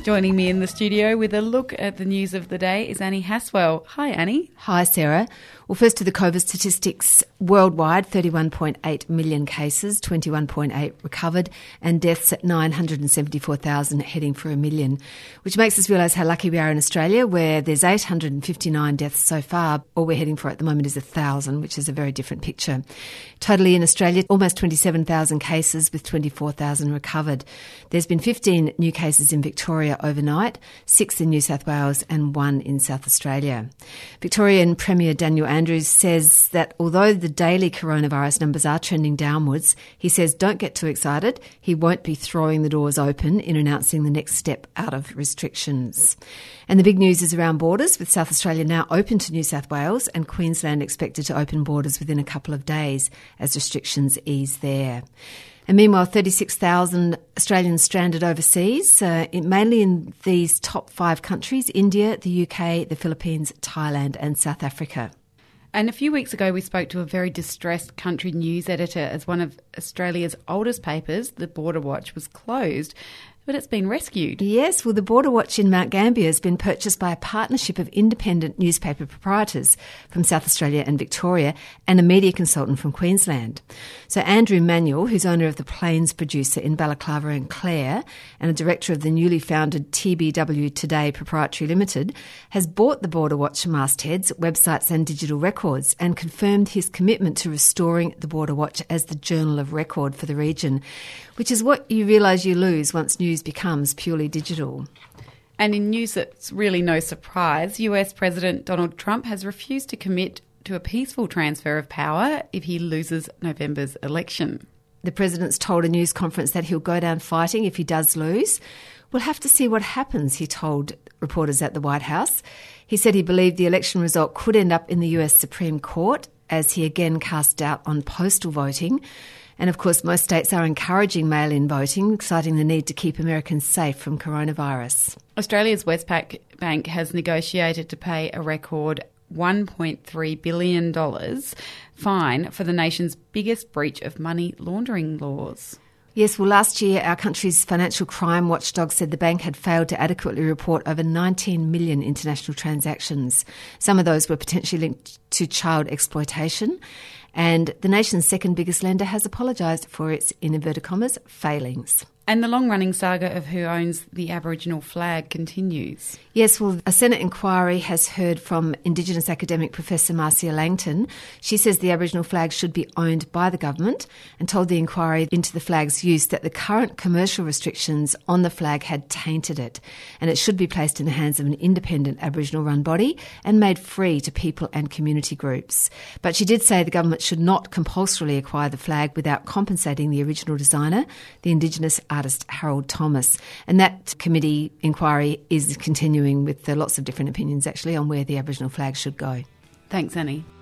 Joining me in the studio with a look at the news of the day is Annie Haswell. Hi, Annie. Hi, Sarah. Well, first to the COVID statistics. Worldwide, 31.8 million cases, 21.8 recovered, and deaths at 974,000, heading for 1 million, which makes us realise how lucky we are in Australia, where there's 859 deaths so far. All we're heading for at the moment is 1,000, which is a very different picture. Totally in Australia, almost 27,000 cases with 24,000 recovered. There's been 15 new cases in Victoria overnight, 6 in New South Wales and 1 in South Australia. Victorian Premier Daniel Andrews says that although the daily coronavirus numbers are trending downwards, he says don't get too excited. He won't be throwing the doors open in announcing the next step out of restrictions. And the big news is around borders, with South Australia now open to New South Wales and Queensland expected to open borders within a couple of days as restrictions ease there. And meanwhile, 36,000 Australians stranded overseas, mainly in these top 5 countries: India, the UK, the Philippines, Thailand and South Africa. And a few weeks ago, we spoke to a very distressed country news editor as one of Australia's oldest papers, the Border Watch, was closed. But it's been rescued. Yes, well, the Border Watch in Mount Gambier has been purchased by a partnership of independent newspaper proprietors from South Australia and Victoria and a media consultant from Queensland. So Andrew Manuel, who's owner of the Plains Producer in Balaclava and Clare and a director of the newly founded TBW Today Proprietary Limited, has bought the Border Watch mastheads, websites and digital records and confirmed his commitment to restoring the Border Watch as the journal of record for the region, which is what you realise you lose once news becomes purely digital. And in news that's really no surprise, US President Donald Trump has refused to commit to a peaceful transfer of power if he loses November's election. The president's told a news conference that he'll go down fighting if he does lose. We'll have to see what happens, he told reporters at the White House. He said he believed the election result could end up in the US Supreme Court as he again cast doubt on postal voting. And of course, most states are encouraging mail-in voting, citing the need to keep Americans safe from coronavirus. Australia's Westpac Bank has negotiated to pay a record $1.3 billion fine for the nation's biggest breach of money laundering laws. Yes, well, last year our country's financial crime watchdog said the bank had failed to adequately report over 19 million international transactions. Some of those were potentially linked to child exploitation. And the nation's second biggest lender has apologised for its, in inverted commas, failings. And the long-running saga of who owns the Aboriginal flag continues. Yes, well, a Senate inquiry has heard from Indigenous academic Professor Marcia Langton. She says the Aboriginal flag should be owned by the government and told the inquiry into the flag's use that the current commercial restrictions on the flag had tainted it, and it should be placed in the hands of an independent Aboriginal-run body and made free to people and community groups. But she did say the government should not compulsorily acquire the flag without compensating the original designer, the Indigenous artist Harold Thomas. And that committee inquiry is continuing with lots of different opinions actually on where the Aboriginal flag should go. Thanks, Annie.